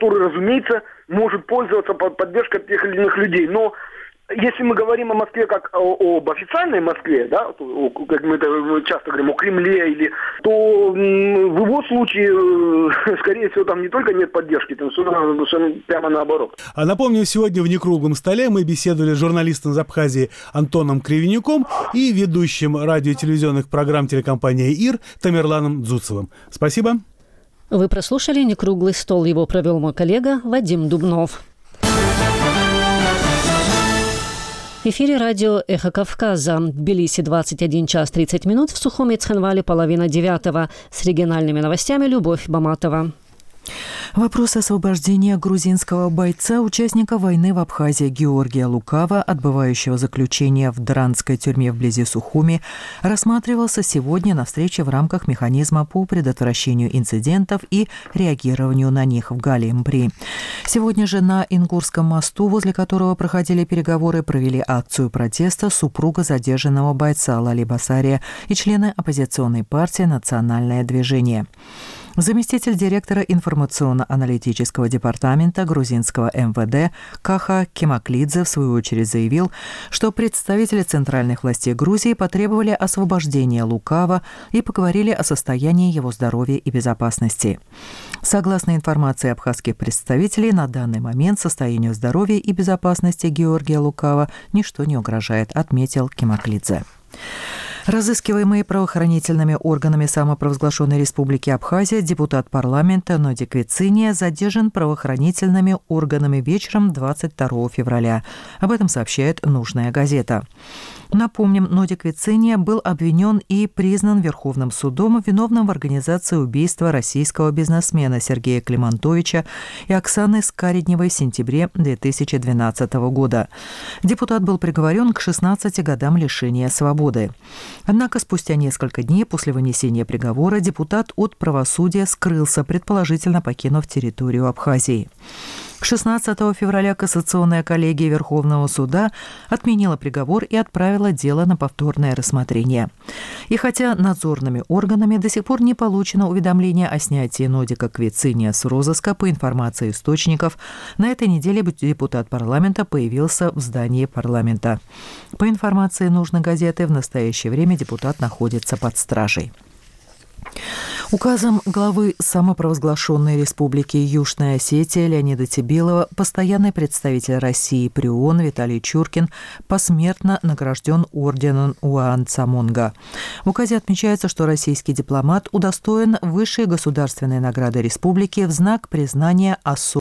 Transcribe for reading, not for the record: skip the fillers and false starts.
который, разумеется, может пользоваться поддержкой тех или иных людей. Но если мы говорим о Москве как об официальной Москве, да, как мы это часто говорим, о Кремле, то в его случае, скорее всего, там не только нет поддержки, там совершенно прямо наоборот. А напомню, сегодня в «Некруглом столе» мы беседовали с журналистом из Абхазии Антоном Кривенюком и ведущим радио и телевизионных программ телекомпании «ИР» Тамерланом Дзуцевым. Спасибо. Вы прослушали «Некруглый стол». Его провел мой коллега Вадим Дубнов. В эфире радио «Эхо Кавказа». В Тбилиси 21 час 30 минут, в Сухуми и Цхинвале 8:30. С региональными новостями Любовь Баматова. Вопрос освобождения грузинского бойца, участника войны в Абхазии Георгия Лукава, отбывающего заключение в Дранской тюрьме вблизи Сухуми, рассматривался сегодня на встрече в рамках механизма по предотвращению инцидентов и реагированию на них в Галимпри. Сегодня же на Ингурском мосту, возле которого проходили переговоры, провели акцию протеста супруга задержанного бойца Лали Басария и члены оппозиционной партии «Национальное движение». Заместитель директора информационно-аналитического департамента грузинского МВД Каха Кемаклидзе в свою очередь заявил, что представители центральных властей Грузии потребовали освобождения Лукава и поговорили о состоянии его здоровья и безопасности. Согласно информации абхазских представителей, на данный момент состоянию здоровья и безопасности Георгия Лукава ничто не угрожает, отметил Кемаклидзе. Разыскиваемый правоохранительными органами самопровозглашенной Республики Абхазия депутат парламента Нодик Вициния задержан правоохранительными органами вечером 22 февраля. Об этом сообщает «Нужная газета». Напомним, Нодик Вициния был обвинен и признан Верховным судом виновным в организации убийства российского бизнесмена Сергея Климантовича и Оксаны Скаридневой в сентябре 2012 года. Депутат был приговорен к 16 годам лишения свободы. Однако спустя несколько дней после вынесения приговора депутат от правосудия скрылся, предположительно покинув территорию Абхазии. 16 февраля кассационная коллегия Верховного суда отменила приговор и отправила дело на повторное рассмотрение. И хотя надзорными органами до сих пор не получено уведомление о снятии Нодика Квициния с розыска, по информации источников, на этой неделе депутат парламента появился в здании парламента. По информации «Нужной газеты», в настоящее время депутат находится под стражей. Указом главы самопровозглашенной Республики Южная Осетия Леонида Тебилова постоянный представитель России при ООН Виталий Чуркин посмертно награжден орденом Уаан Цамонга. В указе отмечается, что российский дипломат удостоен высшей государственной награды республики в знак признания особенности